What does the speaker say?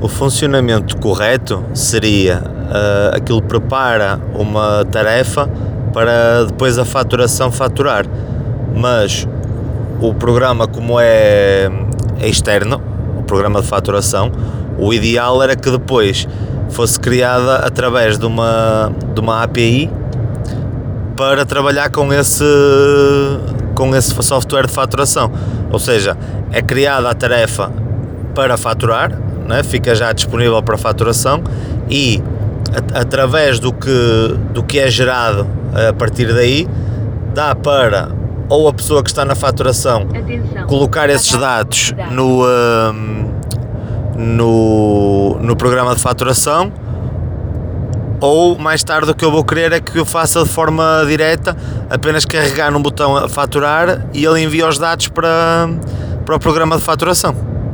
O funcionamento correto seria aquilo prepara uma tarefa para depois a faturação faturar, mas o programa, como é externo, o programa de faturação, o ideal era que depois fosse criada através de uma API para trabalhar com esse software de faturação. Ou seja, é criada a tarefa para faturar, né? Fica já disponível para faturação e através do que é gerado a partir daí, dá para ou a pessoa que está na faturação colocar esses dados no programa de faturação, ou mais tarde o que eu vou querer é que eu faça de forma direta, apenas carregar num botão a faturar e ele envia os dados para o programa de faturação.